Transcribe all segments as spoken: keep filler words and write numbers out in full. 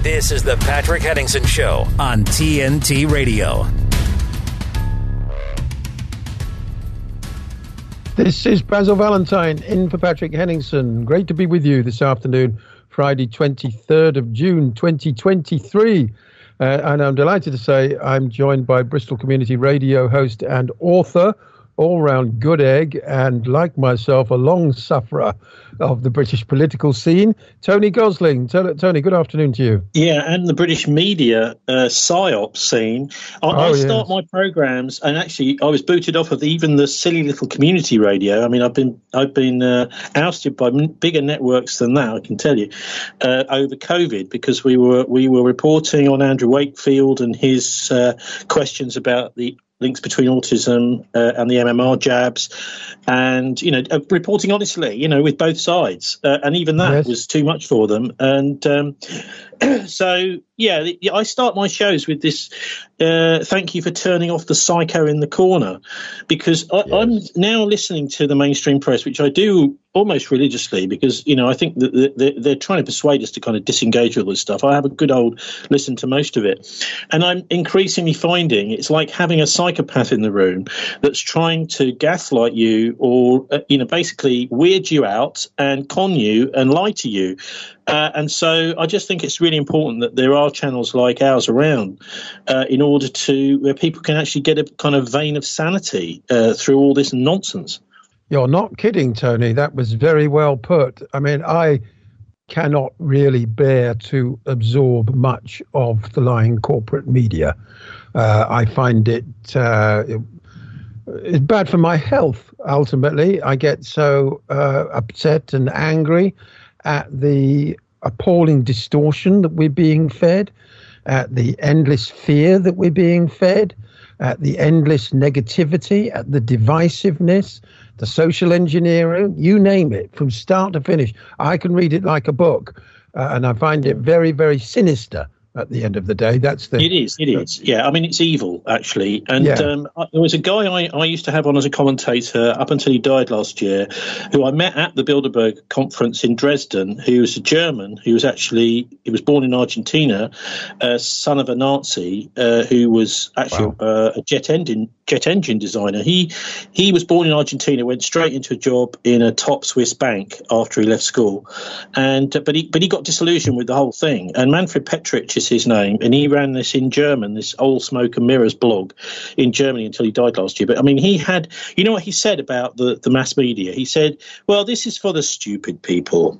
This is the Patrick Henningsen Show on T N T Radio. This is Basil Valentine in for Patrick Henningsen. Great to be with you this afternoon, Friday, twenty-third of June, twenty twenty-three. Uh, and I'm delighted to say I'm joined by Bristol Community Radio host and author, all-round good egg, and like myself, a long sufferer of the British political scene, Tony Gosling. Tony, good afternoon to you. Yeah, and the British media uh, psyop scene. I, oh, I start yes. my programs, and actually, I was booted off of even the silly little community radio. I mean, I've been I've been uh, ousted by bigger networks than that, I can tell you, uh, over COVID, because we were we were reporting on Andrew Wakefield and his uh, questions about the links between autism uh, and the M M R jabs, and, you know, uh, reporting honestly, you know, with both sides. Uh, and even that yes. was too much for them. And um, so, yeah, I start my shows with this, uh, thank you for turning off the psycho in the corner, because I, yes. I'm now listening to the mainstream press, which I do almost religiously, because, you know, I think that they're, they're trying to persuade us to kind of disengage with all this stuff. I have a good old listen to most of it. And I'm increasingly finding it's like having a psychopath in the room that's trying to gaslight you or, uh, you know, basically weird you out and con you and lie to you. Uh, and so I just think it's really important that there are channels like ours around uh, in order to where people can actually get a kind of vein of sanity uh, through all this nonsense. You're not kidding, Tony. That was very well put. I mean, I cannot really bear to absorb much of the lying corporate media. Uh, I find it, uh, it it's bad for my health, ultimately. I get so uh, upset and angry at the appalling distortion that we're being fed, at the endless fear that we're being fed, at the endless negativity, at the divisiveness, the social engineering, you name it, from start to finish. I can read it like a book, uh, and I find it very, very sinister. At the end of the day, that's the. It is. It is. Yeah. I mean, it's evil, actually. And yeah. um, I, there was a guy I, I used to have on as a commentator up until he died last year, who I met at the Bilderberg conference in Dresden. Who was a German. Who was actually he was born in Argentina, uh, son of a Nazi, uh, who was actually wow. uh, a jet engine jet engine designer. He he was born in Argentina, went straight into a job in a top Swiss bank after he left school, and uh, but he but he got disillusioned with the whole thing. And Manfred Petrich is his name, and he ran this in German, this Old Smoke and Mirrors blog in Germany until he died last year. But I mean, he had, you know what he said about the, the mass media? He said, well, this is for the stupid people.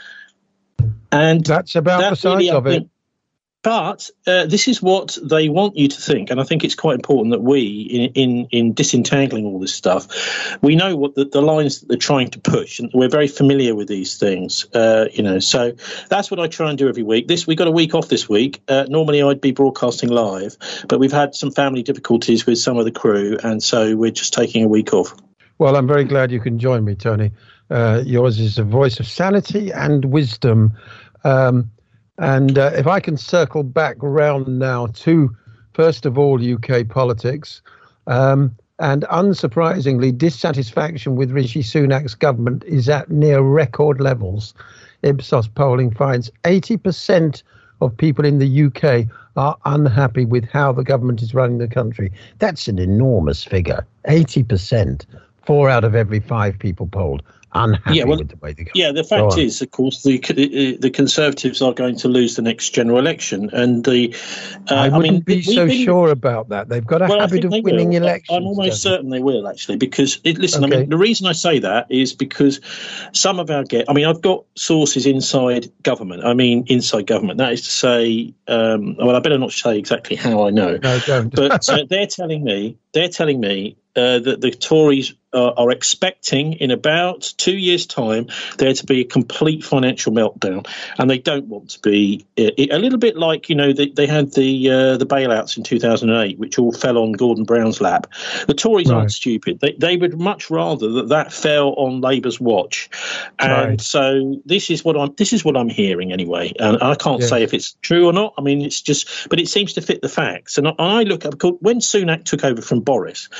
And that's about that the size really, of it. But uh, this is what they want you to think, and I think it's quite important that we, in in, in disentangling all this stuff, we know what the, the lines that they're trying to push, and we're very familiar with these things, uh, you know. So that's what I try and do every week. This we got a week off this week. Uh, normally I'd be broadcasting live, but we've had some family difficulties with some of the crew, and so we're just taking a week off. Well, I'm very glad you can join me, Tony. Uh, yours is a voice of sanity and wisdom. Um, And uh, if I can circle back around now to, first of all, U K politics, um, and unsurprisingly, dissatisfaction with Rishi Sunak's government is at near record levels. Ipsos polling finds eighty percent of people in the U K are unhappy with how the government is running the country. That's an enormous figure, eighty percent, four out of every five people polled. Unhappy yeah, well, with the way they go. Yeah, the fact is, of course, the the Conservatives are going to lose the next general election, and the uh, I wouldn't I mean, be so been, sure about that. They've got a well, habit of winning will. elections. I'm almost certain they will, actually, because it, listen. Okay. I mean, the reason I say that is because some of our get. I mean, I've got sources inside government. I mean, inside government. That is to say, um, well, I better not say exactly how I know. No, don't. But uh, they're telling me. They're telling me. Uh, that the Tories uh, are expecting in about two years' time there to be a complete financial meltdown, and they don't want to be uh, a little bit like, you know, they, they had the uh, the bailouts in two thousand eight, which all fell on Gordon Brown's lap. The Tories right. aren't stupid. They they would much rather that that fell on Labour's watch, and right. so this is what I'm this is what I'm hearing anyway. And I can't yes. say if it's true or not. I mean, it's just, but it seems to fit the facts. And I, I look at when Sunak took over from Boris, which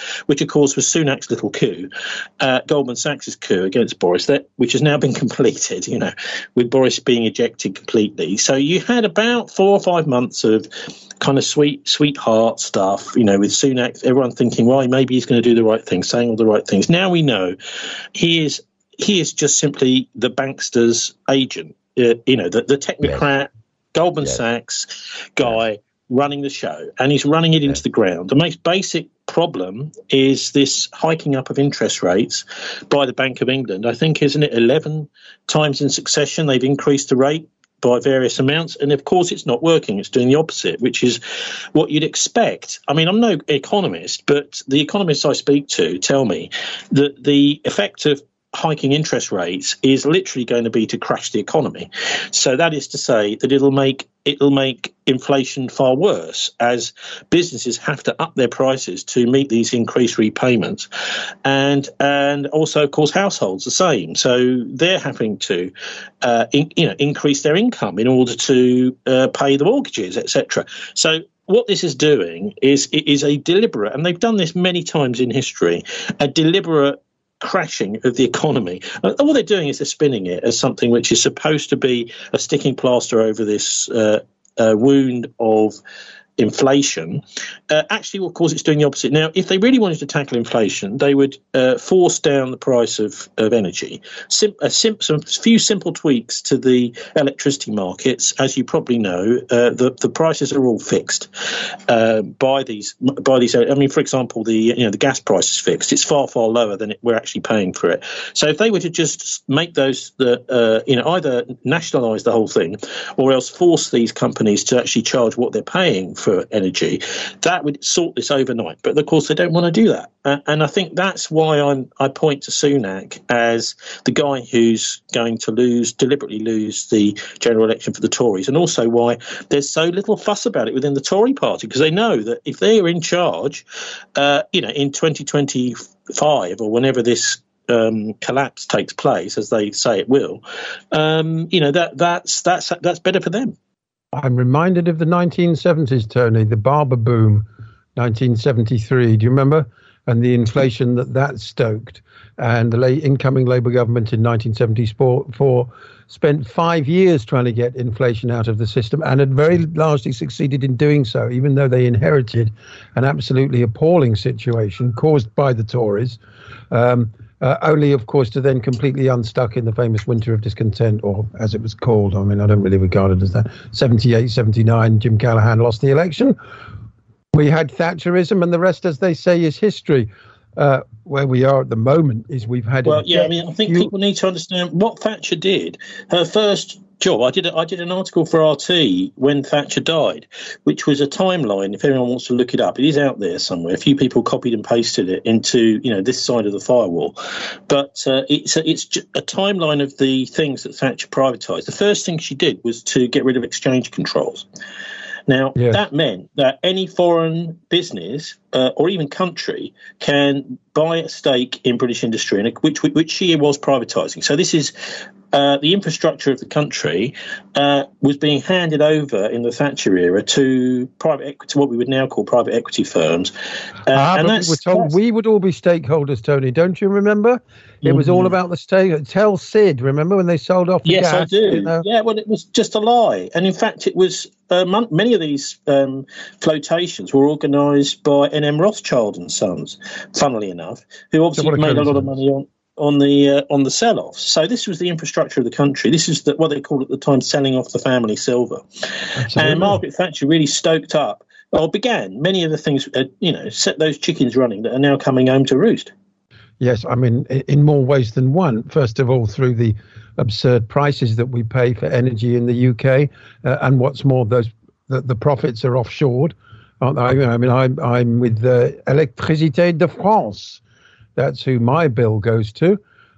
of course, was Sunak's little coup, uh, Goldman Sachs' coup against Boris, that which has now been completed, you know, with Boris being ejected completely. So you had about four or five months of kind of sweet, sweetheart stuff, you know, with Sunak, everyone thinking, well, maybe he's going to do the right thing, saying all the right things. Now we know he is he is just simply the bankster's agent, uh, you know, the, the technocrat, yes. Goldman yes. Sachs guy yes. running the show, and he's running it yes. into the ground. The most basic problem is this hiking up of interest rates by the Bank of England. I think, isn't it eleven times in succession they've increased the rate by various amounts, and of course it's not working. It's doing the opposite, which is what you'd expect. I mean, I'm no economist, but the economists I speak to tell me that the effect of hiking interest rates is literally going to be to crash the economy. So that is to say that it'll make it'll make inflation far worse, as businesses have to up their prices to meet these increased repayments, and and also, of course, households the same. So they're having to uh, in, you know increase their income in order to uh, pay the mortgages, et cetera. So what this is doing is it is a deliberate, and they've done this many times in history, a deliberate crashing of the economy. Uh, all they're doing is they're spinning it as something which is supposed to be a sticking plaster over this uh, uh, wound of inflation. Uh, actually, of course, it's doing the opposite. Now, if they really wanted to tackle inflation, they would uh, force down the price of, of energy. Sim- a sim- some few simple tweaks to the electricity markets. As you probably know, uh, the, the prices are all fixed uh, by these. By these. I mean, for example, the you know the gas price is fixed. It's far far lower than it, we're actually paying for it. So if they were to just make those the uh, you know either nationalise the whole thing, or else force these companies to actually charge what they're paying for for energy, that would sort this overnight. But of course, they don't want to do that, uh, and I think that's why I'm I point to Sunak as the guy who's going to lose, deliberately lose the general election for the Tories, and also why there's so little fuss about it within the Tory party, because they know that if they are in charge, uh, you know, in twenty twenty-five or whenever this Um, collapse takes place, as they say it will, um, you know that that's that's that's better for them. I'm reminded of the nineteen seventies, Tony, the barber boom, nineteen seventy-three. Do you remember? And the inflation that that stoked. And the late incoming Labour government in nineteen seventy-four spent five years trying to get inflation out of the system, and had very largely succeeded in doing so, even though they inherited an absolutely appalling situation caused by the Tories. Um, Uh, only, of course, to then completely unstuck in the famous winter of discontent, or as it was called. I mean, I don't really regard it as that. seventy-eight, seventy-nine, Jim Callaghan lost the election. We had Thatcherism, and the rest, as they say, is history. Uh, where we are at the moment is we've had... Well, yeah, I mean, I think you, people need to understand what Thatcher did. Her first job, I did, a, I did an article for R T when Thatcher died, which was a timeline, if anyone wants to look it up. It is out there somewhere. A few people copied and pasted it into, you know, this side of the firewall. But uh, it's, a, it's a timeline of the things that Thatcher privatised. The first thing she did was to get rid of exchange controls. Now, yeah. that meant that any foreign business uh, or even country can buy a stake in British industry, which, which she was privatising. So this is uh, the infrastructure of the country uh, was being handed over in the Thatcher era to private equity, to what we would now call private equity firms. Uh, ah, and that's, we were told we would all be stakeholders, Tony. Don't you remember? It was all about the stake. Tell Sid, remember when they sold off the yes, gas? Yes, I do. You know? Yeah, well, it was just a lie. And in fact, it was uh, mon- many of these um, flotations were organised by N M Rothschild and Sons, funnily enough, who obviously so made a lot of money on on the uh, on the sell-offs. So this was the infrastructure of the country. This is the, what they called at the time selling off the family silver. Absolutely. And Margaret Thatcher really stoked up, or began many of the things, uh, you know, set those chickens running that are now coming home to roost. Yes, I mean, in more ways than one. First of all, through the absurd prices that we pay for energy in the U K, uh, and what's more, those the, the profits are offshored. Aren't they? I mean, I'm I'm with uh, Électricité de France. That's who my bill goes to.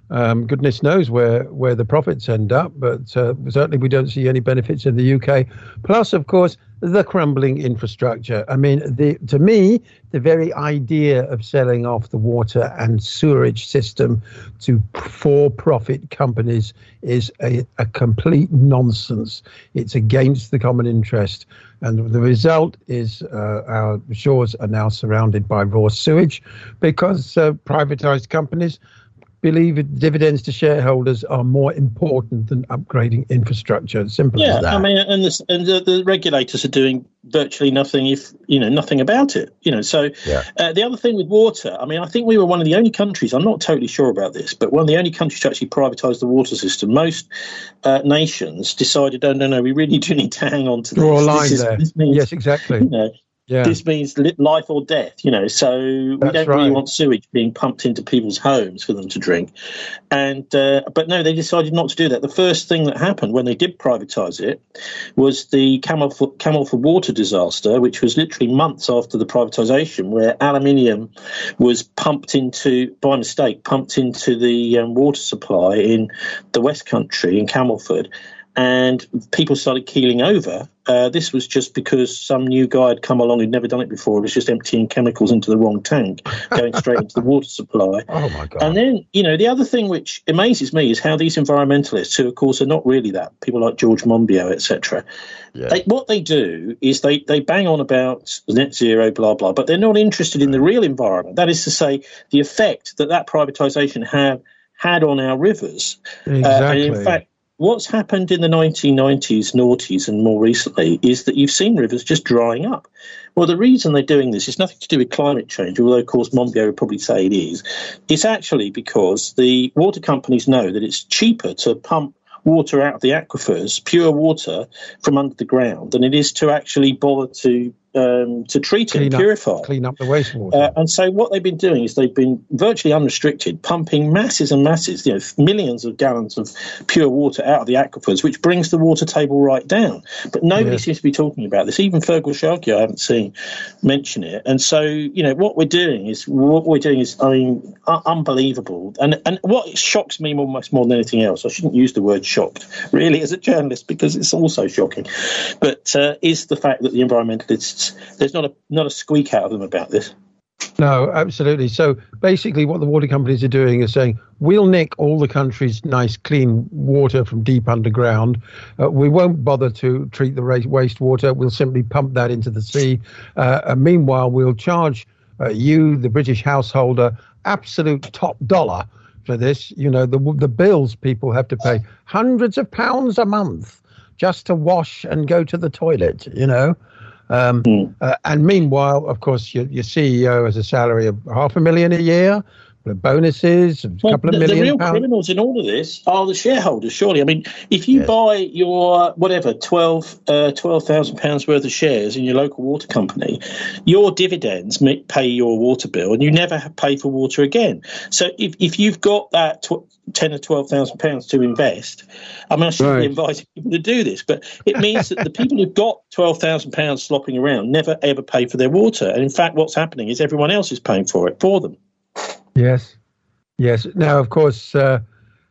Um, goodness knows where, where the profits end up, but uh, certainly we don't see any benefits in the U K. Plus, of course, the crumbling infrastructure. I mean, the, to me, the very idea of selling off the water and sewerage system to for-profit companies is a, a complete nonsense. It's against the common interest. And the result is uh, our shores are now surrounded by raw sewage because uh, privatized companies believe dividends to shareholders are more important than upgrading infrastructure. Simple yeah, as that. I mean, and, this, and the, the regulators are doing virtually nothing, if you know, nothing about it. You know, so yeah. uh, the other thing with water, I mean, I think we were one of the only countries. I'm not totally sure about this, but one of the only countries to actually privatise the water system. Most uh, nations decided, oh no, no, we really do need to hang on to this. Draw a line this is, there. This means, yes, exactly. You know, Yeah. This means life or death, you know, so we That's don't right. really want sewage being pumped into people's homes for them to drink. And uh, but no, they decided not to do that. The first thing that happened when they did privatise it was the Camel for, Camel for Water disaster, which was literally months after the privatisation, where aluminium was pumped into, by mistake, pumped into the um, water supply in the West Country, in Camelford. And people started keeling over. Uh, this was just because some new guy had come along who'd never done it before. It was just emptying chemicals into the wrong tank, going straight into the water supply. Oh, my God. And then, you know, the other thing which amazes me is how these environmentalists, who, of course, are not really that, people like George Monbiot, et cetera, yeah. they, what they do is they, they bang on about net zero, blah, blah, but they're not interested in the real environment. That is to say, the effect that that privatisation had, had on our rivers. Exactly. Uh, and in fact, what's happened in the nineteen nineties, noughties, and more recently is that you've seen rivers just drying up. Well, the reason they're doing this is nothing to do with climate change, although, of course, Monbiot would probably say it is. It's actually because the water companies know that it's cheaper to pump water out of the aquifers, pure water from under the ground, than it is to actually bother to um, to treat it and purify it. Clean up the wastewater. Uh, and so what they've been doing is they've been virtually unrestricted, pumping masses and masses, you know, millions of gallons of pure water out of the aquifers, which brings the water table right down. But nobody yes. seems to be talking about this. Even Fergal Sharkey, I haven't seen mention it. And so, you know, what we're doing is, what we're doing is, I mean, uh, unbelievable. And and what shocks me almost more than anything else, I shouldn't use the word shocked, really, as a journalist, because it's also shocking, but uh, is the fact that the environmentalists, there's not a not a squeak out of them about this. No, absolutely. So basically what the water companies are doing is saying, we'll nick all the country's nice, clean water from deep underground. Uh, we won't bother to treat the wastewater. We'll simply pump that into the sea. Uh, and meanwhile, we'll charge uh, you, the British householder, absolute top dollar for this. You know, the the bills people have to pay hundreds of pounds a month just to wash and go to the toilet, you know. Um, mm. uh, and meanwhile, of course, your, your C E O has a salary of half a million a year, with bonuses, a well, couple of the, million The real pounds. criminals in all of this are the shareholders, surely. I mean, if you yes. buy your, whatever, twelve uh, twelve thousand pounds worth of shares in your local water company, your dividends pay your water bill and you never pay for water again. So if, if you've got that tw- ten or twelve thousand pounds to invest, I mean, I shouldn't right. be inviting people to do this, but it means that the people who've got twelve thousand pounds slopping around never ever pay for their water. And in fact, what's happening is everyone else is paying for it for them. Yes, yes. Now, of course, uh,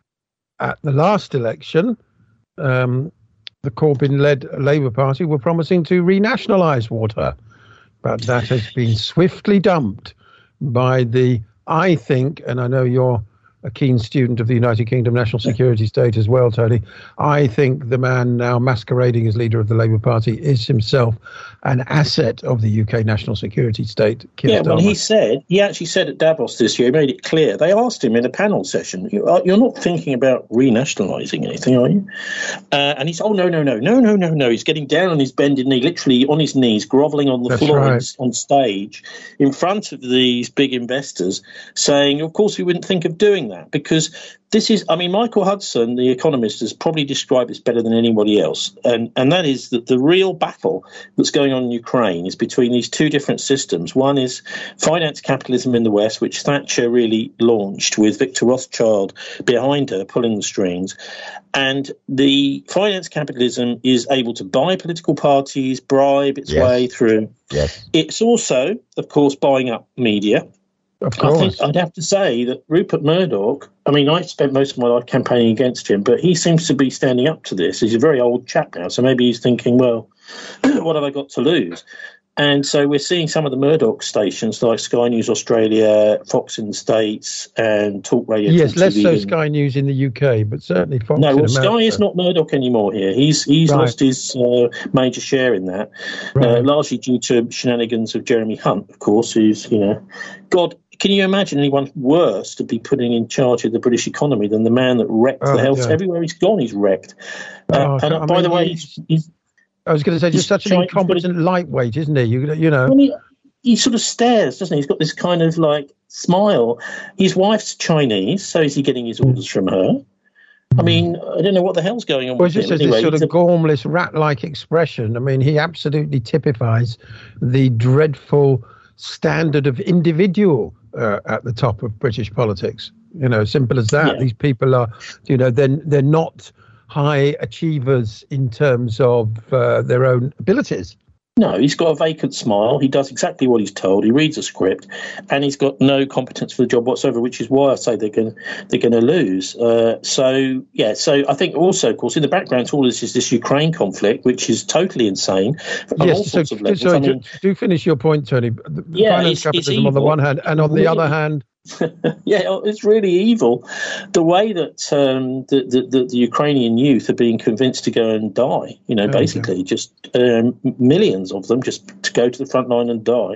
at the last election, um, the Corbyn-led Labour Party were promising to renationalise water, but that has been swiftly dumped by the, I think, and I know you're a keen student of the United Kingdom national security state as well, Tony. I think the man now masquerading as leader of the Labour Party is himself an asset of the U K national security state. Keir yeah, well, Starmer. he said, he actually said at Davos this year, he made it clear. They asked him in a panel session, you're not thinking about renationalising anything, are you? Uh, and he said, oh, no, no, no, no, no, no, no. He's getting down on his bended knee, literally on his knees, grovelling on the That's floor right. on stage in front of these big investors, saying, of course, we wouldn't think of doing that, because this is, I mean, Michael Hudson, the economist, has probably described this better than anybody else. And, and that is that the real battle that's going on in Ukraine is between these two different systems. One is finance capitalism in the West, which Thatcher really launched with Victor Rothschild behind her, pulling the strings. And the finance capitalism is able to buy political parties, bribe its yes. way through. Yes. It's also, of course, buying up media. Of course. I think I'd have to say that Rupert Murdoch, I mean, I spent most of my life campaigning against him, but he seems to be standing up to this. He's a very old chap now, so maybe he's thinking, well, what have I got to lose? And so we're seeing some of the Murdoch stations like Sky News Australia, Fox in the States, and Talk Radio. Yes, Talk less T V so in... Sky News in the U K, but certainly Fox. No, well, in Sky is not Murdoch anymore here. He's he's right. lost his uh, major share in that, right. uh, largely due to shenanigans of Jeremy Hunt, of course, who's, you know, God. Can you imagine anyone worse to be putting in charge of the British economy than the man that wrecked oh, the health? Yeah. Everywhere he's gone, he's wrecked. Uh, oh, and I by mean, the way, he's, he's, I was going to say, just such an incompetent lightweight, isn't he? You, you know, I mean, he sort of stares, doesn't he? He's got this kind of like smile. His wife's Chinese, so is he getting his orders from her? I mean, I don't know what the hell's going on. Well, with just him. as Anyway, this sort of a... gormless, rat-like expression. I mean, he absolutely typifies the dreadful standard of individual uh, at the top of British politics. You know, simple as that. Yeah. These people are, you know, they're, they're not high achievers in terms of uh, their own abilities. No, he's got a vacant smile. He does exactly what he's told. He reads a script, and he's got no competence for the job whatsoever, which is why I say they're going they're going to lose. Uh, so yeah, so I think also, of course, in the background to all this is this Ukraine conflict, which is totally insane on yes, all so, sorts of levels. So I mean, do, do finish your point, Tony. The yeah, finance it's, capitalism it's on the one hand, and on the really, other hand. yeah, it's really evil. The way that um, the, the, the Ukrainian youth are being convinced to go and die, you know, oh, basically okay. just um, millions of them just to go to the front line and die.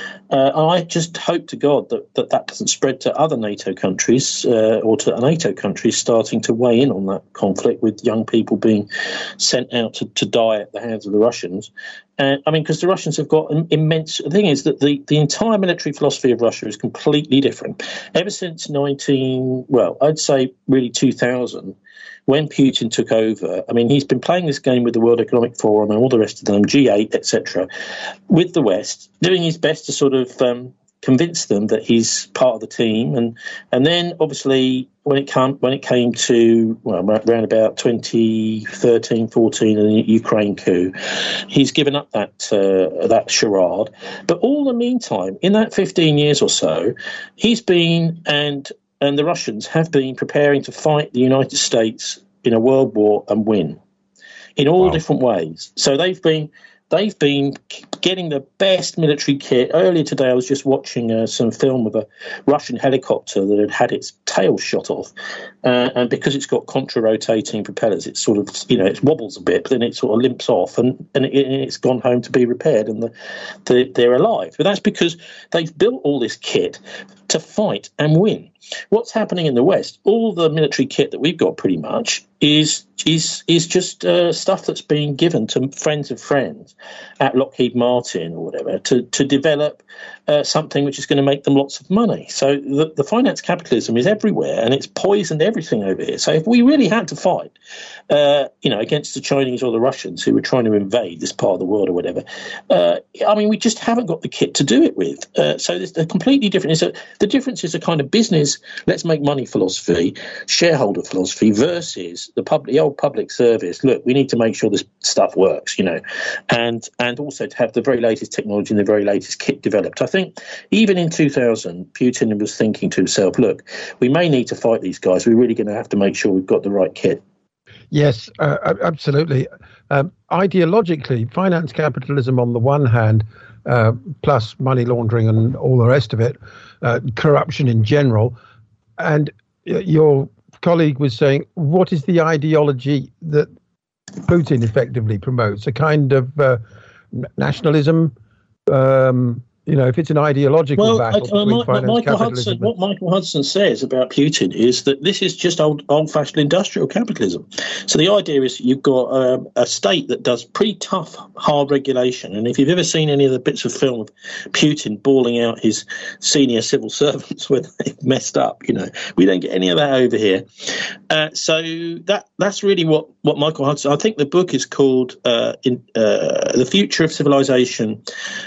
Uh, I just hope to God that, that that doesn't spread to other NATO countries uh, or to NATO countries starting to weigh in on that conflict with young people being sent out to, to die at the hands of the Russians. Uh, I mean, because the Russians have got an immense... The thing is that the, the entire military philosophy of Russia is completely different. Ever since nineteen... Well, I'd say really two thousand, when Putin took over, I mean, he's been playing this game with the World Economic Forum and all the rest of them, G eight, et cetera, with the West, doing his best to sort of um, convince them that he's part of the team. And and then, obviously, when it, come, when it came to, well, around about twenty thirteen, fourteen, and the Ukraine coup, he's given up that uh, that charade. But all the meantime, in that fifteen years or so, he's been, and and the Russians have been preparing to fight the United States in a world war and win in all wow. different ways. So they've been... They've been getting the best military kit. Earlier today, I was just watching uh, some film of a Russian helicopter that had had its tail shot off. Uh, and because it's got contra-rotating propellers, it sort of, you know, it wobbles a bit, but then it sort of limps off and, and, it, and it's gone home to be repaired and the, the, they're alive. But that's because they've built all this kit to fight and win. What's happening in the West, all the military kit that we've got pretty much is is is just uh, stuff that's being given to friends of friends at Lockheed Martin or whatever to, to develop uh, something which is going to make them lots of money. So the, the finance capitalism is everywhere and it's poisoned everything over here. So if we really had to fight, uh, you know, against the Chinese or the Russians who were trying to invade this part of the world or whatever, uh, I mean, we just haven't got the kit to do it with. Uh, so there's a completely different. It's a, the difference is a kind of business, let's make money philosophy, shareholder philosophy versus the public, the old public service. Look, we need to make sure this stuff works, you know, and and also to have the very latest technology and the very latest kit developed. I think even in two thousand, Putin was thinking to himself, look, we may need to fight these guys. We're really going to have to make sure we've got the right kit. Yes, uh, absolutely. Um, ideologically, finance capitalism on the one hand, uh, plus money laundering and all the rest of it, uh, corruption in general. And your colleague was saying, what is the ideology that Putin effectively promotes? A kind of uh, nationalism, um, you know, if it's an ideological well, battle uh, between my, finance Michael capitalism. Hudson, what Michael Hudson says about Putin is that this is just old, old-fashioned industrial capitalism. So the idea is you've got um, a state that does pretty tough, hard regulation. And if you've ever seen any of the bits of film of Putin bawling out his senior civil servants when they've messed up, you know, we don't get any of that over here. Uh, so that that's really what, what Michael Hudson, I think the book is called uh, in, uh, The Future of Civilization,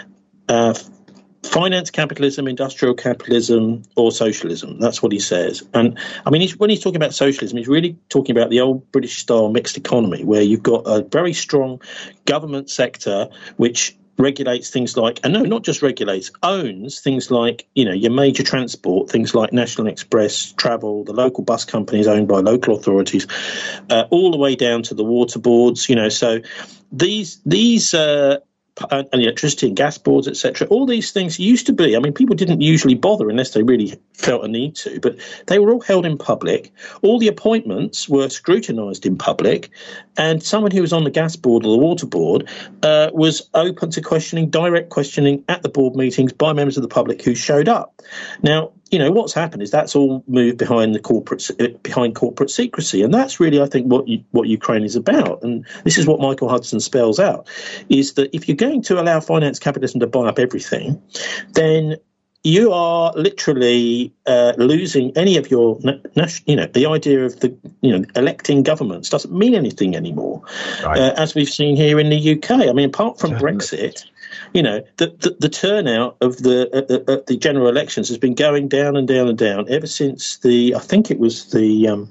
uh, Finance capitalism, industrial capitalism, or socialism. That's what he says. And I mean, he's, when he's talking about socialism, he's really talking about the old British style mixed economy where you've got a very strong government sector which regulates things like, and no, not just regulates, owns things like, you know, your major transport, things like National Express, Travel, the local bus companies owned by local authorities, uh, all the way down to the water boards, you know. So these, these, uh, and electricity and gas boards, et cetera. All these things used to be, I mean, people didn't usually bother unless they really felt a need to, but they were all held in public. All the appointments were scrutinised in public, and someone who was on the gas board or the water board uh, was open to questioning, direct questioning at the board meetings by members of the public who showed up. Now, you know, what's happened is that's all moved behind the corporate behind corporate secrecy, and that's really, I think, what you, what Ukraine is about. And this is what Michael Hudson spells out: is that if you're going to allow finance capitalism to buy up everything, then you are literally uh, losing any of your, you know, the idea of the, you know, electing governments doesn't mean anything anymore, right. uh, as we've seen here in the U K. I mean, apart from Brexit. You know, the, the, the turnout of the uh, uh, the general elections has been going down and down and down ever since the, I think it was the um,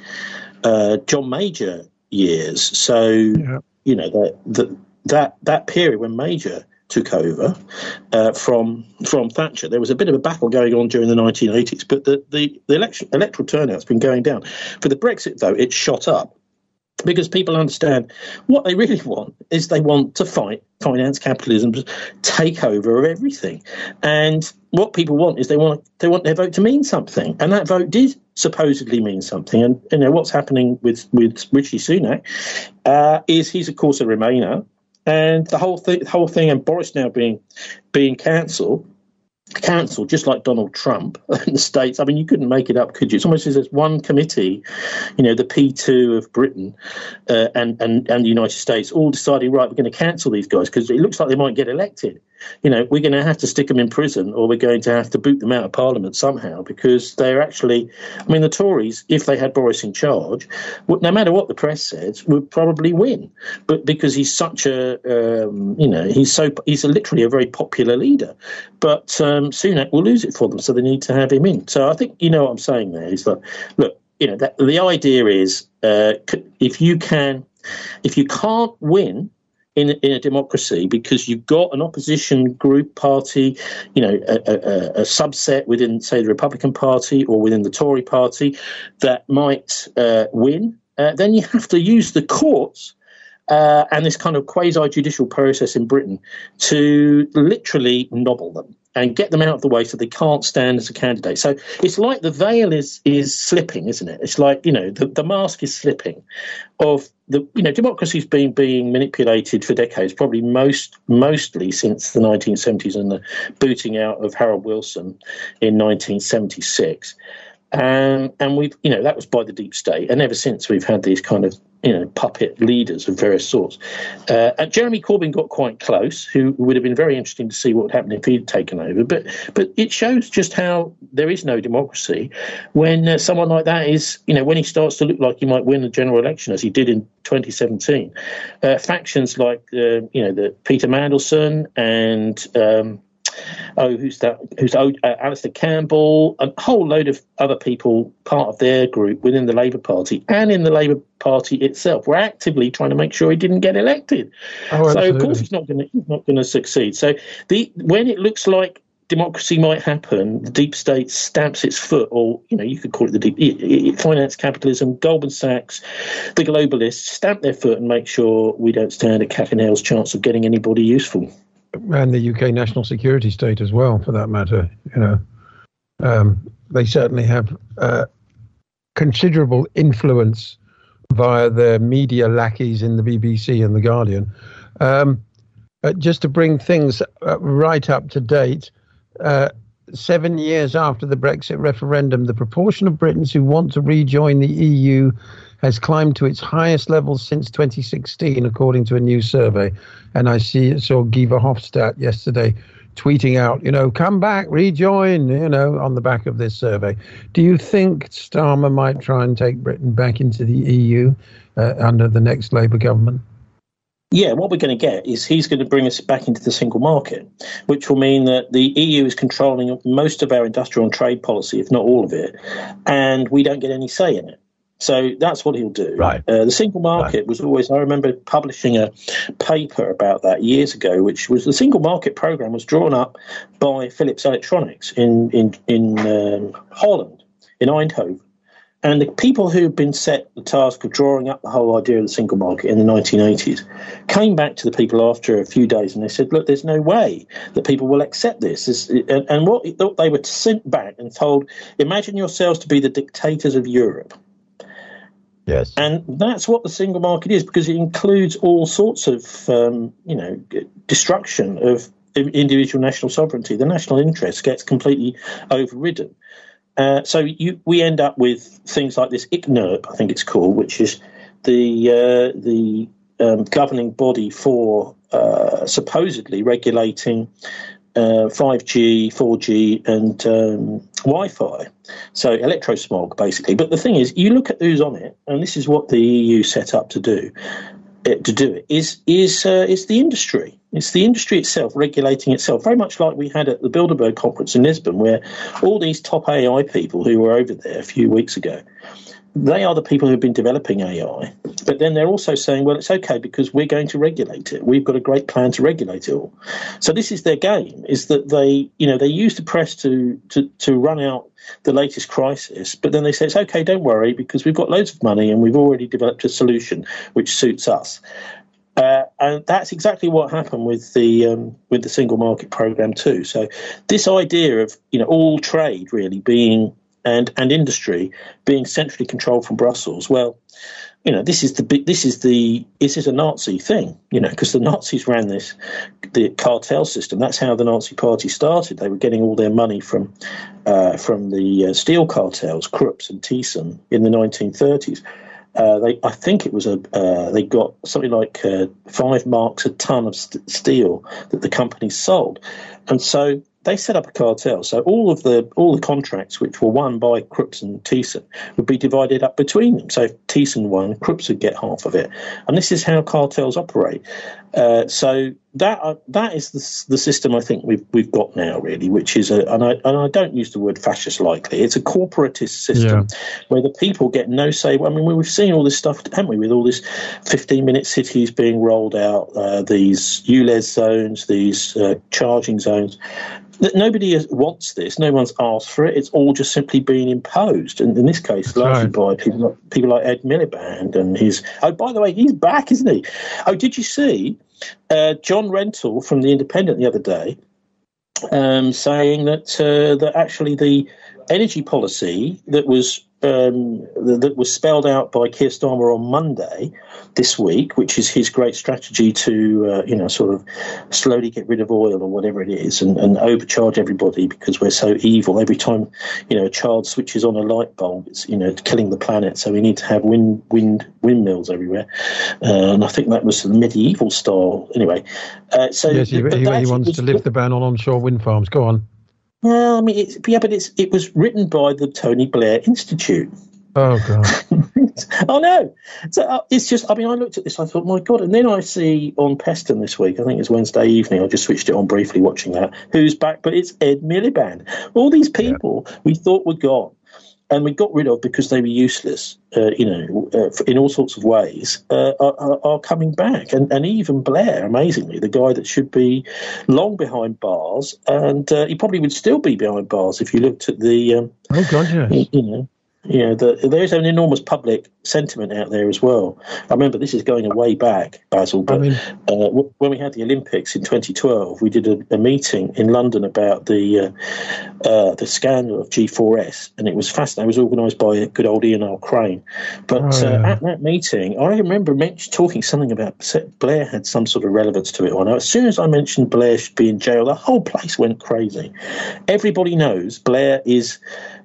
uh, John Major years. So, yeah. you know, that, that that that period when Major took over uh, from from Thatcher, there was a bit of a battle going on during the nineteen eighties, but the, the, the election, electoral turnout's been going down. For the Brexit vote, it shot up. Because people understand what they really want is they want to fight finance capitalism's takeover of everything. And what people want is they want they want their vote to mean something. And that vote did supposedly mean something. And you know what's happening with, with Rishi Sunak uh, is he's, of course, a Remainer. And the whole, th- the whole thing, and Boris now being being cancelled, cancelled, just like Donald Trump in the States. I mean, you couldn't make it up, could you? It's almost as if one committee, you know, the P two of Britain uh, and, and, and the United States all decided, right, we're going to cancel these guys because it looks like they might get elected. You know, we're going to have to stick them in prison or we're going to have to boot them out of Parliament somehow because they're actually, I mean, the Tories, if they had Boris in charge, would, no matter what the press says, would probably win. But because he's such a, um, you know, he's so, he's a, literally a very popular leader. But um, Sunak will lose it for them, so they need to have him in. So I think, you know what I'm saying there is that, look, you know, that, the idea is uh, if you can, if you can't win in, in a democracy because you've got an opposition group party, you know, a, a, a subset within, say, the Republican Party or within the Tory Party that might uh, win, uh, then you have to use the courts uh, and this kind of quasi-judicial process in Britain to literally nobble them and get them out of the way so they can't stand as a candidate. So it's like the veil is is slipping, isn't it? It's like, you know, the, the mask is slipping of the, you know, democracy's been being manipulated for decades, probably most mostly since the nineteen seventies and the booting out of Harold Wilson in nineteen seventy-six. Um, and we've, you know, that was by the deep state. And ever since we've had these kind of, you know, puppet leaders of various sorts. Uh, and Jeremy Corbyn got quite close, who would have been very interesting to see what would happen if he'd taken over. But but it shows just how there is no democracy when uh, someone like that is, you know, when he starts to look like he might win the general election, as he did in twenty seventeen. Uh, factions like, uh, you know, the Peter Mandelson and... Um, Oh, who's that? Who's uh, Alistair Campbell? A whole load of other people, part of their group within the Labour Party and in the Labour Party itself, were actively trying to make sure he didn't get elected. Oh, so of course he's not going to he's not going to succeed. So the when it looks like democracy might happen, the deep state stamps its foot, or you know, you could call it the deep it, it, finance capitalism. Goldman Sachs, the globalists stamp their foot and make sure we don't stand a cat and nails chance of getting anybody useful. And the U K national security state as well, for that matter. You know, um, they certainly have uh, considerable influence via their media lackeys in the B B C and the Guardian. Um, uh, just to bring things uh, right up to date, uh, seven years after the Brexit referendum, the proportion of Britons who want to rejoin the E U has climbed to its highest levels since twenty sixteen, according to a new survey. And I see saw Guy Verhofstadt yesterday tweeting out, you know, come back, rejoin, you know, on the back of this survey. Do you think Starmer might try and take Britain back into the E U uh, under the next Labour government? Yeah, what we're going to get is he's going to bring us back into the single market, which will mean that the E U is controlling most of our industrial and trade policy, if not all of it, and we don't get any say in it. So that's what he'll do. Right. Uh, the single market right. was always, I remember publishing a paper about that years ago, which was the single market program was drawn up by Philips Electronics in, in, in um, Holland, in Eindhoven. And the people who had been set the task of drawing up the whole idea of the single market in the nineteen eighties came back to the people after a few days and they said, look, there's no way that people will accept this. this and, and what they were sent back and told, imagine yourselves to be the dictators of Europe. Yes. And that's what the single market is, because it includes all sorts of, um, you know, destruction of individual national sovereignty. The national interest gets completely overridden. Uh, so you, we end up with things like this I C N I R P, I think it's called, which is the uh, the um, governing body for uh, supposedly regulating uh, five G, four G, and um, Wi-Fi. So electrosmog, basically. But the thing is, you look at who's on it, and this is what the E U set up to do. To do it is is uh, is the industry. It's the industry itself regulating itself, very much like we had at the Bilderberg conference in Lisbon, where all these top A I people who were over there a few weeks ago, they are the people who've been developing A I. But then they're also saying, well, it's okay because we're going to regulate it. We've got a great plan to regulate it all. So this is their game, is that they, you know, they use the press to to, to run out the latest crisis, but then they say, it's okay, don't worry, because we've got loads of money and we've already developed a solution which suits us. Uh, and that's exactly what happened with the um, with the single market program too. So this idea of, you know, all trade really being and and industry being centrally controlled from Brussels, well, you know, this is the this is the this is a Nazi thing, you know, because the Nazis ran this the cartel system. That's how the Nazi Party started. They were getting all their money from uh, from the uh, steel cartels, Krupps and Thyssen, in the nineteen thirties. Uh, they, I think it was a. Uh, they got something like uh, five marks a ton of st- steel that the companies sold, and so they set up a cartel. So all of the all the contracts which were won by Krupps and Thyssen would be divided up between them. So if Thyssen won, Krupps would get half of it, and this is how cartels operate. Uh, so that uh, that is the, the system I think we've we've got now, really, which is a and I and I don't use the word fascist lightly. It's a corporatist system yeah. where the people get no say. I mean, we've seen all this stuff, haven't we, with all this fifteen-minute cities being rolled out, uh, these U L E Z zones, these uh, charging zones. That nobody wants this. No one's asked for it. It's all just simply being imposed. And in this case, That's largely right. by people like, people like Ed Miliband and his. Oh, by the way, he's back, isn't he? Oh, did you see uh, John Rentoul from the Independent the other day um, saying that uh, that actually the energy policy that was um, that was spelled out by Keir Starmer on Monday this week, which is his great strategy to, uh, you know, sort of slowly get rid of oil or whatever it is and, and overcharge everybody because we're so evil. Every time, you know, a child switches on a light bulb, it's, you know, killing the planet. So we need to have wind, wind, windmills everywhere. Uh, and I think that was the medieval style. Anyway, uh, so yes, he, he, he wants to lift the ban on onshore wind farms. Go on. Well, I mean, it's, yeah, but it's it was written by the Tony Blair Institute. Oh, God. Oh, no. So uh, it's just, I mean, I looked at this, I thought, my God. And then I see on Peston this week, I think it's Wednesday evening, I just switched it on briefly watching that, who's back, but it's Ed Miliband. All these people yeah. we thought were gone and we got rid of because they were useless, uh, you know, uh, in all sorts of ways, uh, are, are coming back. And, and even Blair, amazingly, the guy that should be long behind bars, and uh, he probably would still be behind bars if you looked at the, um, oh, God, yes. you, you know, Yeah, the, there's an enormous public sentiment out there as well. I remember this is going way back, Basil, but I mean, uh, w- when we had the Olympics in twenty twelve, we did a, a meeting in London about the uh, uh, the scandal of G four S, and it was fascinating. It was organised by good old Ian R. Crane. But oh, yeah. uh, at that meeting, I remember mention, talking something about Blair had some sort of relevance to it. Or as soon as I mentioned Blair should be in jail, the whole place went crazy. Everybody knows Blair is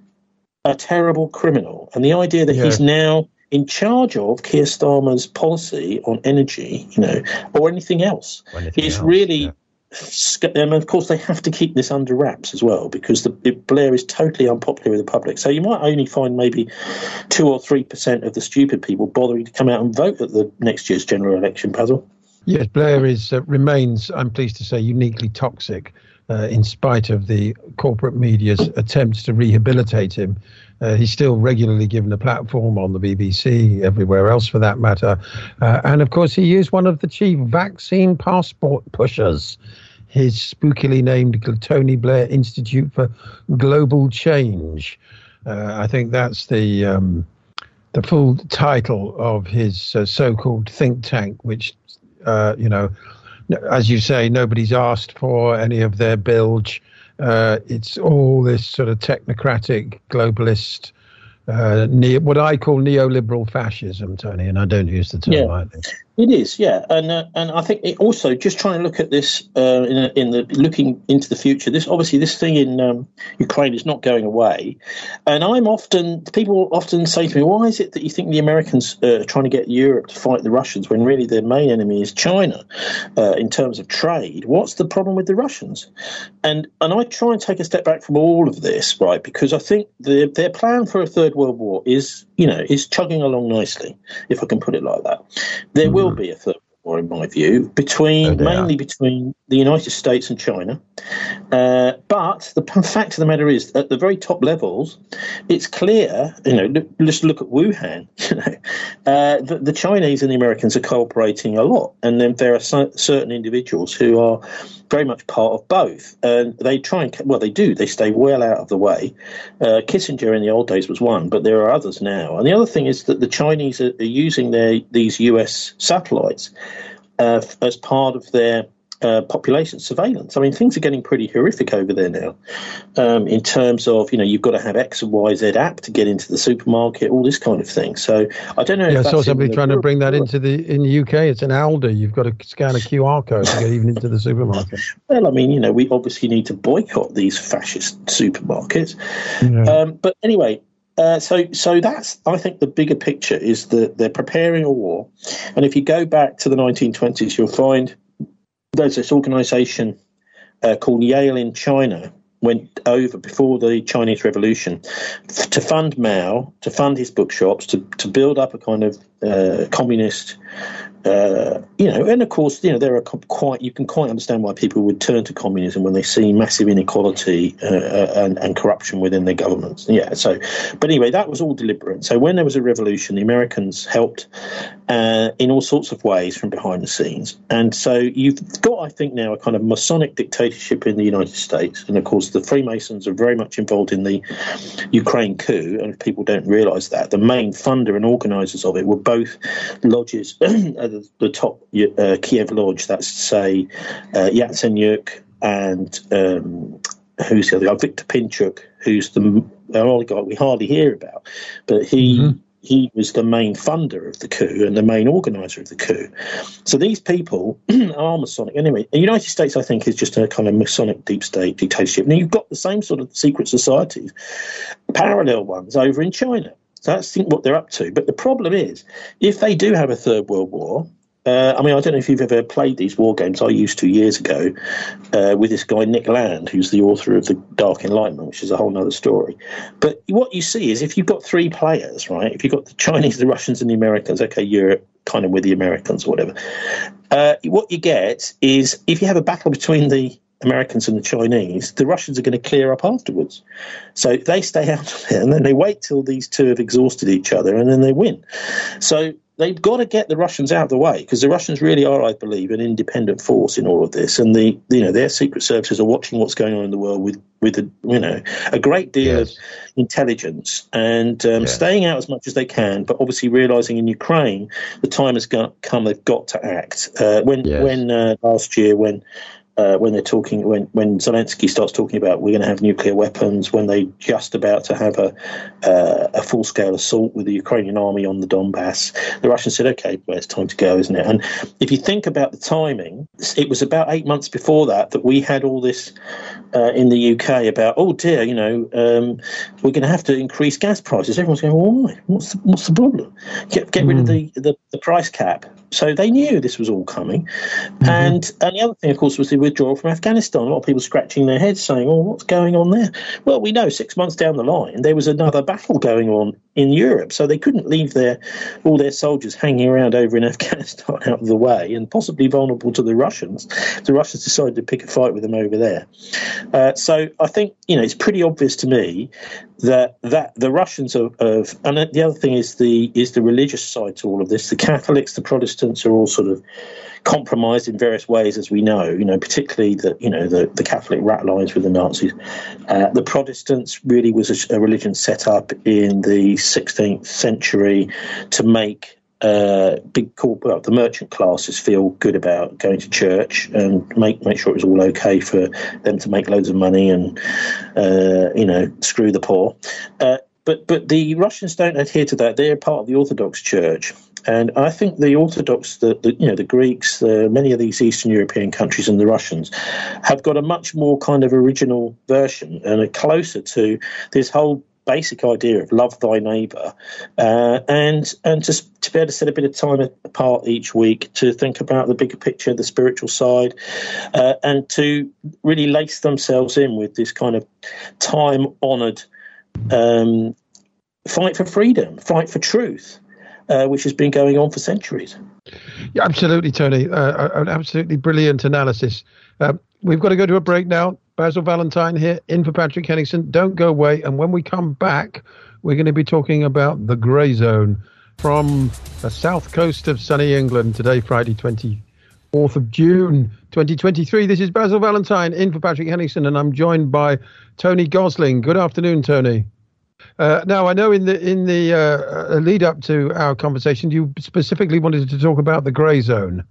a terrible criminal, and the idea that yeah. he's now in charge of Keir Starmer's policy on energy, you know, or anything else, anything is else, really. Yeah. And of course, they have to keep this under wraps as well because the, Blair is totally unpopular with the public. So you might only find maybe two or three percent of the stupid people bothering to come out and vote at the next year's general election. Puzzle. Yes, Blair is uh, remains. I'm pleased to say uniquely toxic. uh, in spite of the corporate media's attempts to rehabilitate him. Uh, he's still regularly given a platform on the B B C, everywhere else for that matter. Uh, and of course, he is one of the chief vaccine passport pushers. His spookily named Tony Blair Institute for Global Change. Uh, I think that's the um, the full title of his uh, so-called think tank, which, uh, you know, as you say, nobody's asked for any of their bilge. Uh, it's all this sort of technocratic, globalist, uh, neo, what I call neoliberal fascism, Tony, and I don't use the term yeah. lightly. It is, yeah, and uh, and I think it also just trying to look at this uh, in, a, in the looking into the future. This obviously this thing in um, Ukraine is not going away, and I'm often people often say to me, "Why is it that you think the Americans uh, are trying to get Europe to fight the Russians when really their main enemy is China uh, in terms of trade? What's the problem with the Russians?" And and I try and take a step back from all of this, right? Because I think the, their plan for a third world war is, you know, is chugging along nicely, if I can put it like that. There mm. will be a third war, in my view, between oh, mainly between the United States and China. Uh, but the fact of the matter is, at the very top levels, it's clear. You know, look, just look at Wuhan. You know, uh, the, the Chinese and the Americans are cooperating a lot, and then there are so, certain individuals who are very much part of both, and they try and well, they do. They stay well out of the way. Uh, Kissinger in the old days was one, but there are others now. And the other thing is that the Chinese are, are using their these U S satellites uh, as part of their Uh, population surveillance. I mean, things are getting pretty horrific over there now um, in terms of, you know, you've got to have X and Y Z app to get into the supermarket, all this kind of thing. So I don't know. Yeah, if I saw that's somebody trying the, to bring that into the in the U K. It's an Aldi. You've got to scan a Q R code to get even into the supermarket. Well, I mean, you know, we obviously need to boycott these fascist supermarkets. Yeah. Um, but anyway, Uh, so, so that's, I think, the bigger picture is that they're preparing a war. And if you go back to the nineteen twenties, you'll find there's this organisation uh, called Yale in China went over before the Chinese Revolution f- to fund Mao, to fund his bookshops, to, to build up a kind of uh, communist, uh, you know, and of course, you know, there are quite, you can quite understand why people would turn to communism when they see massive inequality uh, and, and corruption within their governments. Yeah, so, but anyway, that was all deliberate. So when there was a revolution, the Americans helped uh, in all sorts of ways from behind the scenes. And so you've got, I think now, a kind of Masonic dictatorship in the United States. And of course, the Freemasons are very much involved in the Ukraine coup. And if people don't realise that, the main funder and organisers of it were both lodges at the, the top uh, Kiev Lodge, that's to say uh, Yatsenyuk and um, who's the other guy, Viktor Pinchuk, who's the oligarch we hardly hear about, but he mm-hmm. he was the main funder of the coup and the main organiser of the coup. So these people are Masonic. Anyway, the United States, I think, is just a kind of Masonic deep state dictatorship. Now, you've got the same sort of secret societies, parallel ones over in China. So that's what they're up to. But the problem is, if they do have a third world war, uh, I mean, I don't know if you've ever played these war games. I used to years ago uh, with this guy, Nick Land, who's the author of The Dark Enlightenment, which is a whole other story. But what you see is if you've got three players, right, if you've got the Chinese, the Russians and the Americans, okay, you're kind of with the Americans or whatever. Uh, what you get is if you have a battle between the Americans and the Chinese, the Russians are going to clear up afterwards. So they stay out of it, and then they wait till these two have exhausted each other, and then they win. So they've got to get the Russians out of the way, because the Russians really are, I believe, an independent force in all of this. And the, you know, their secret services are watching what's going on in the world with, with a, you know, a great deal yes. of intelligence and um, yes. staying out as much as they can, but obviously realising in Ukraine the time has got, come, they've got to act. Uh, when yes. when uh, last year, when Uh, when they're talking, when, when Zelensky starts talking about we're going to have nuclear weapons, when they're just about to have a uh, a full-scale assault with the Ukrainian army on the Donbass, the Russians said, okay, well, it's time to go, isn't it? And if you think about the timing, it was about eight months before that that we had all this uh, in the U K about, oh dear, you know, um, we're going to have to increase gas prices. Everyone's going, well, why? What's the, what's the problem? Get, get mm. rid of the, the, the price cap. So they knew this was all coming. Mm-hmm. And, and the other thing, of course, was the withdrawal from Afghanistan. A lot of people scratching their heads saying, oh, what's going on there? Well, we know six months down the line, there was another battle going on in Europe, so they couldn't leave their all their soldiers hanging around over in Afghanistan out of the way and possibly vulnerable to the Russians. The Russians decided to pick a fight with them over there. Uh, so I think, you know, it's pretty obvious to me that that the Russians are, of, and the other thing is the is the religious side to all of this. The Catholics, the Protestants are all sort of compromised in various ways, as we know, you know, particularly the, you know, the, the Catholic rat lines with the Nazis. Uh, the Protestants really was a, a religion set up in the sixteenth century to make uh, big corporate, well, the merchant classes feel good about going to church and make make sure it was all okay for them to make loads of money and, uh, you know, screw the poor. Uh, but but the Russians don't adhere to that. They're part of the Orthodox Church. And I think the Orthodox, the, the you know, the Greeks, uh, many of these Eastern European countries and the Russians have got a much more kind of original version and are closer to this whole basic idea of love thy neighbour, uh, and and just to be able to set a bit of time apart each week to think about the bigger picture, the spiritual side, uh, and to really lace themselves in with this kind of time-honoured um, fight for freedom, fight for truth. Uh, which has been going on for centuries. Yeah, absolutely, Tony. Uh, an absolutely brilliant analysis. Uh, we've got to go to a break now. Basil Valentine here, in for Patrick Henningsen. Don't go away. And when we come back, we're going to be talking about the grey zone from the south coast of sunny England today, Friday, twenty-fourth of June, twenty twenty-three. This is Basil Valentine, in for Patrick Henningsen, and I'm joined by Tony Gosling. Good afternoon, Tony. Uh, now, I know in the in the uh, lead up to our conversation, you specifically wanted to talk about the Grey Zone,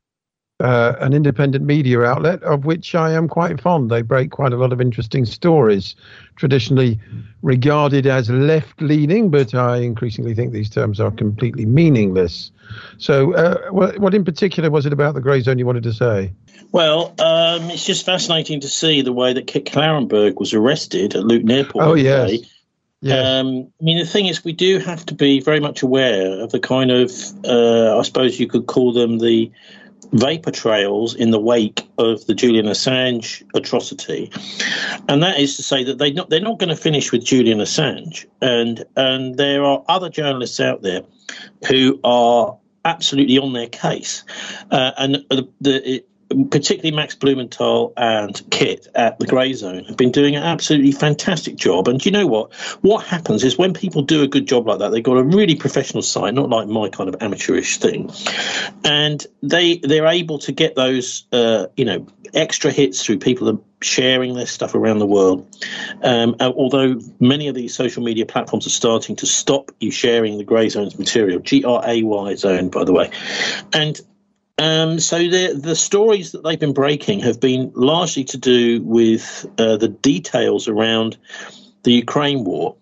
uh, an independent media outlet of which I am quite fond. They break quite a lot of interesting stories, traditionally regarded as left-leaning, but I increasingly think these terms are completely meaningless. So uh, what, what in particular was it about the Grey Zone you wanted to say? Well, um, it's just fascinating to see the way that Kit Clarenberg was arrested at Luton Airport. Oh, yes. Day. Yeah. Um, I mean, the thing is, we do have to be very much aware of the kind of, uh, I suppose you could call them the vapor trails in the wake of the Julian Assange atrocity. And that is to say that they not, they're not going to finish with Julian Assange. And, and there are other journalists out there who are absolutely on their case. Uh, and the, the it, particularly Max Blumenthal and Kit at the Grey Zone have been doing an absolutely fantastic job. And do you know what? What happens is when people do a good job like that, they've got a really professional side, not like my kind of amateurish thing. And they, they're able to get those, uh, you know, extra hits through people that are sharing their stuff around the world. Um, although many of these social media platforms are starting to stop you sharing the Grey Zone's material, G R A Y zone, by the way. And Um, so the the stories that they've been breaking have been largely to do with uh, the details around the Ukraine war.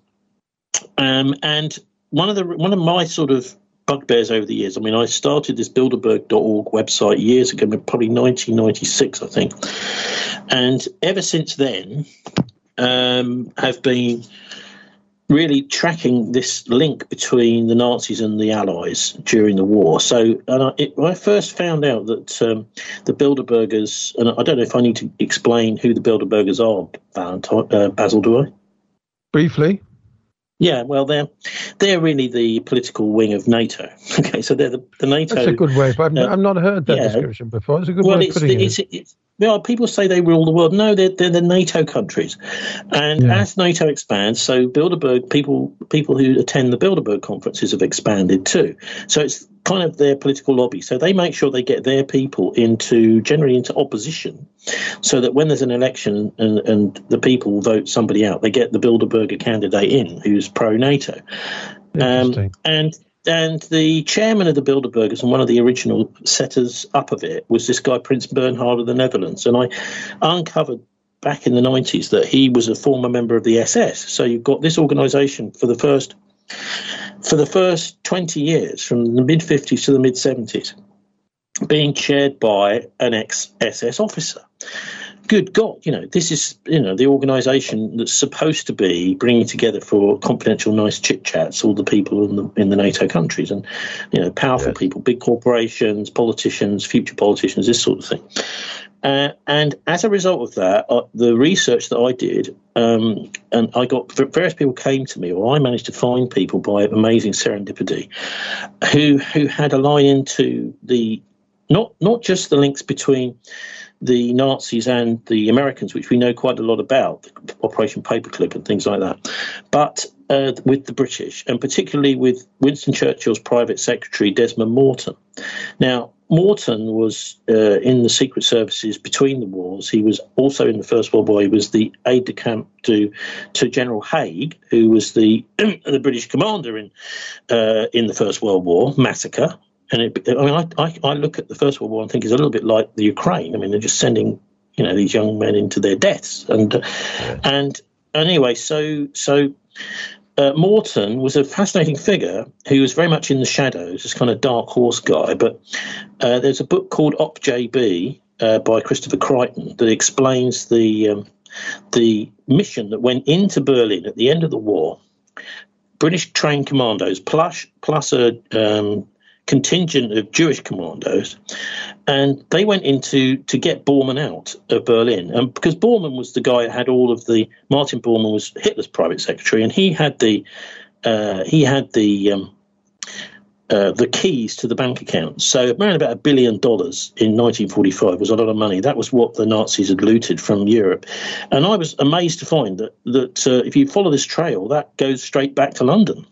Um, and one of the one of my sort of bugbears over the years, I mean, I started this Bilderberg dot org website years ago, probably nineteen ninety-six, I think. And ever since then, um, have been really tracking this link between the Nazis and the Allies during the war. So and I, it, when I first found out that um, the Bilderbergers, and I don't know if I need to explain who the Bilderbergers are, Valentine, uh, Basil, do I? Briefly. Yeah, well, they're they're really the political wing of NATO. Okay, so they're the, the NATO. That's a good way. I've, uh, I've not heard that yeah. description before. It's a good well, way it's, of putting it's, it. It's, it's, well, people say they rule the world. No, they're, they're the NATO countries. And yeah. as NATO expands, so Bilderberg, people people who attend the Bilderberg conferences have expanded too. So it's kind of their political lobby. So they make sure they get their people into, generally into opposition, so that when there's an election and, and the people vote somebody out, they get the Bilderberger candidate in who's pro-NATO. Um, and And the chairman of the Bilderbergers and one of the original setters up of it was this guy, Prince Bernhard of the Netherlands. And I uncovered back in the nineties that he was a former member of the S S. So you've got this organisation for the first for the first twenty years, from the mid-fifties to the mid-seventies, being chaired by an ex-S S officer. Good God, you know, this is, you know, the organisation that's supposed to be bringing together for confidential, nice chit-chats all the people in the in the NATO countries and, you know, powerful yes. people, big corporations, politicians, future politicians, this sort of thing. Uh, and as a result of that, uh, the research that I did, um, and I got various people came to me, or I managed to find people by amazing serendipity, who who had a line into the not not just the links between the Nazis and the Americans, which we know quite a lot about, Operation Paperclip and things like that, but uh, with the British, and particularly with Winston Churchill's private secretary, Desmond Morton. Now, Morton was uh, in the secret services between the wars. He was also in the First World War. He was the aide-de-camp to to General Haig, who was the the British commander in uh, in the First World War massacre. And it, I mean, I, I, I look at the First World War and think it's a little bit like the Ukraine. I mean, they're just sending, you know, these young men into their deaths. And uh, yeah. and anyway, so so uh, Morton was a fascinating figure who was very much in the shadows, this kind of dark horse guy. But uh, there's a book called Op J B uh, by Christopher Crichton that explains the um, the mission that went into Berlin at the end of the war. British trained commandos plus plus a um, contingent of Jewish commandos, and they went into to get Bormann out of Berlin. And because Bormann was the guy that had all of the Martin Bormann was Hitler's private secretary, and he had the uh, he had the um, uh, the keys to the bank accounts. So around about a billion dollars in nineteen forty-five was a lot of money. That was what the Nazis had looted from Europe. And I was amazed to find that that uh, if you follow this trail, that goes straight back to London.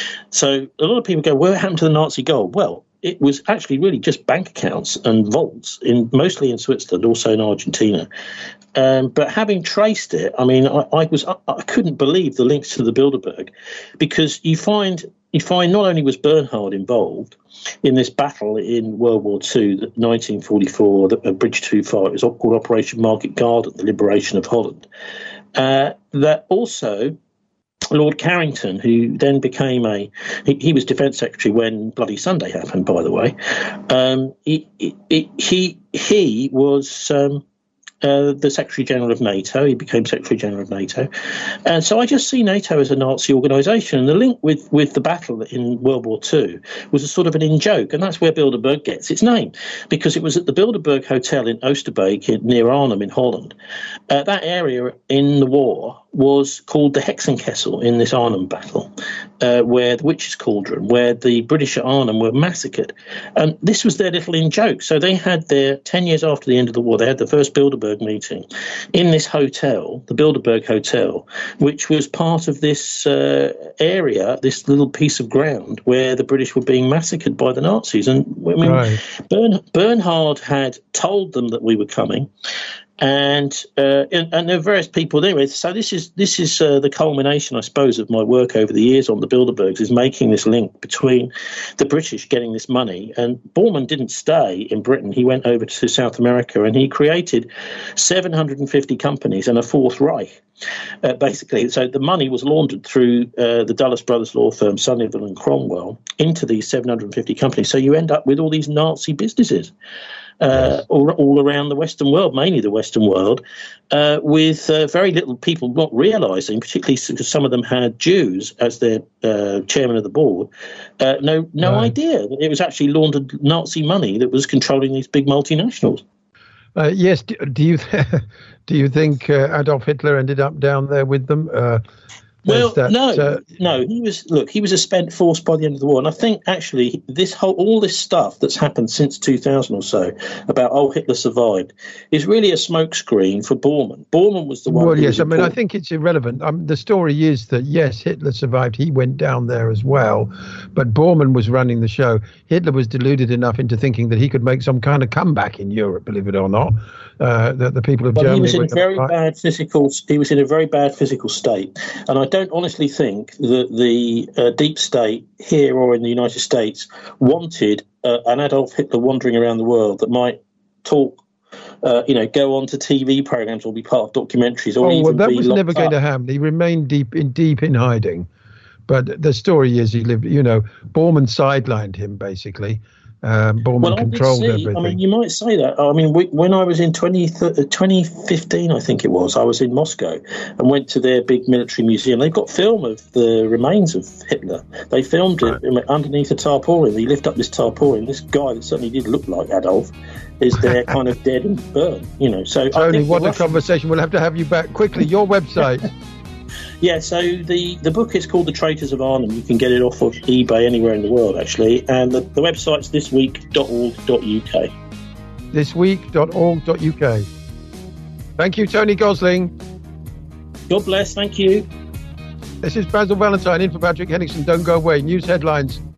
So a lot of people go, well, what happened to the Nazi gold? Well, it was actually really just bank accounts and vaults, in mostly in Switzerland, also in Argentina. Um, but having traced it, I mean, I, I was I, I couldn't believe the links to the Bilderberg, because you find you find not only was Bernhard involved in this battle in World War Two, nineteen forty-four, the Bridge Too Far, it was called Operation Market Garden, the liberation of Holland. Uh, that also Lord Carrington, who then became a, he, he was Defence Secretary when Bloody Sunday happened, by the way. Um, he, he, he, he was um, uh, the Secretary General of NATO. He became Secretary General of NATO. And so I just see NATO as a Nazi organisation. And the link with, with the battle in World War Two was a sort of an in-joke. And that's where Bilderberg gets its name, because it was at the Bilderberg Hotel in Oosterbeek in, near Arnhem in Holland. Uh, that area in the war was called the Hexenkessel in this Arnhem battle, uh, where the Witches' Cauldron, where the British at Arnhem were massacred. And this was their little in-joke. So they had their, ten years after the end of the war, they had the first Bilderberg meeting in this hotel, the Bilderberg Hotel, which was part of this uh, area, this little piece of ground where the British were being massacred by the Nazis. And I mean, right. Bern, Bernhard had told them that we were coming. And, uh, and and there are various people there. So this is this is uh, the culmination, I suppose, of my work over the years on the Bilderbergs, is making this link between the British getting this money. And Bormann didn't stay in Britain. He went over to South America, and he created seven hundred fifty companies and a Fourth Reich, uh, basically. So the money was laundered through uh, the Dulles Brothers law firm, Sunnyvale and Cromwell, into these seven hundred fifty companies. So you end up with all these Nazi businesses. Uh, all, all around the Western world, mainly the Western world, uh, with uh, very little people not realising, particularly because some of them had Jews as their uh, chairman of the board, uh, no no right. idea that it was actually laundered Nazi money that was controlling these big multinationals. Uh, yes, do, do you do you think uh, Adolf Hitler ended up down there with them? Uh, Well, that, no, uh, no. He was look. He was a spent force by the end of the war, and I think actually this whole all this stuff that's happened since two thousand or so about oh Hitler survived is really a smokescreen for Bormann. Bormann was the one. Well, yes, I mean important. I think it's irrelevant. Um, the story is that yes, Hitler survived. He went down there as well, but Bormann was running the show. Hitler was deluded enough into thinking that he could make some kind of comeback in Europe. Believe it or not, uh, that the people of but Germany. He was in were very bad physical. He was in a very bad physical state, and I. don't honestly think that the uh, deep state here or in the United States wanted uh, an Adolf Hitler wandering around the world that might talk, uh, you know, go on to T V programs or be part of documentaries or oh, even well, that be was never up. going to happen. He remained deep in deep in hiding. But the story is he lived, you know, Bormann sidelined him basically. Um, Bormann well, controlled see, everything. I mean, you might say that. I mean, we, when I was in twenty, twenty fifteen, I think it was, I was in Moscow and went to their big military museum. They've got film of the remains of Hitler. They filmed it right. underneath a tarpaulin. They lift up this tarpaulin. This guy that certainly did look like Adolf is there kind of dead and burned, you know. So Tony, what a Russian... conversation. We'll have to have you back quickly. Your website. Yeah, so the, the book is called The Traitors of Arnhem. You can get it off of eBay anywhere in the world, actually. And the, the website's this week dot org dot U K. this week dot org dot U K. Thank you, Tony Gosling. God bless. Thank you. This is Basil Valentine in for Patrick Henningsen. Don't go away. News headlines.